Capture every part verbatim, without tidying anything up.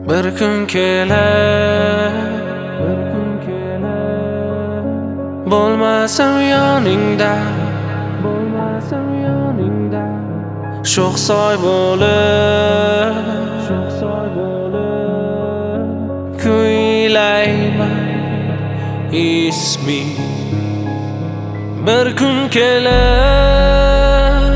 Bir kun kelar, bir kun kelar, bo'lmasam yoningda, bo'lmasam yoningda, sho'xsoy bo'lib, sho'xsoy bo'lib, kuylayman ismi. Bir kun kelar,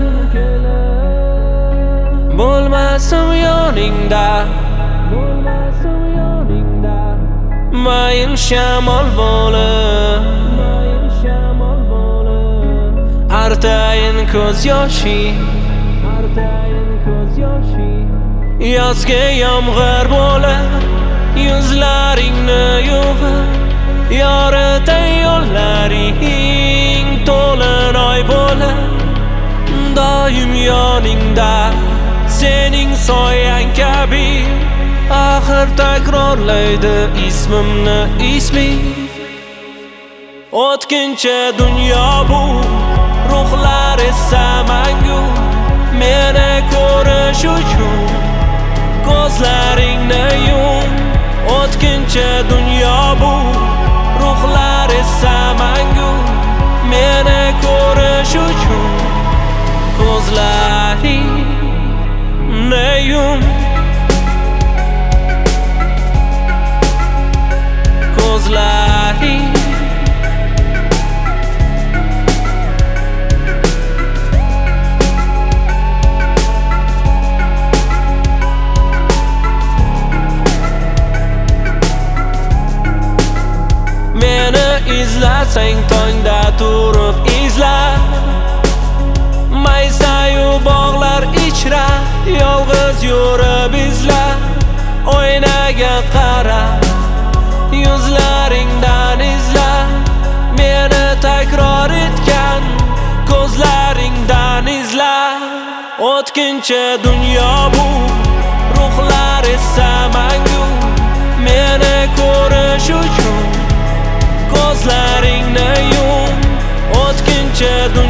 bo'lmasam yoningda, bo'lmasam yoningda, mayin shamol bo'lib, mayin shamol bo'lib, artayin ko'z yoshi, artayin ko'z yoshi, yozga yomg'ir bo'lib, yuzlaringni yuvib, yoritay yo'llaring to'lin oy bo'lib, doim yoningda sening soyang kabi, axir takrorlaydi ismimni ismi. O'tkinchi dunyo bu, ruhlar esa mangu, meni ko'rish uchun ko'zlaringni yum. O'tkinchi dunyo bu, ruhlar esa mangu, meni ko'rish uchun ko'zlaringni yum. Ko'zlaring meni izlasang tongda turib izla, maysayu bog'lar ichra yolg'iz yurib izla. Oynaga qara, yuzlaringdan izla, meni takror etgan ko'zlaringdan izla. O'tkinchi dunyo bu, ruhlar esa mangu, meni ko'rish uchun ko'zlaringni yum. O'tkinchi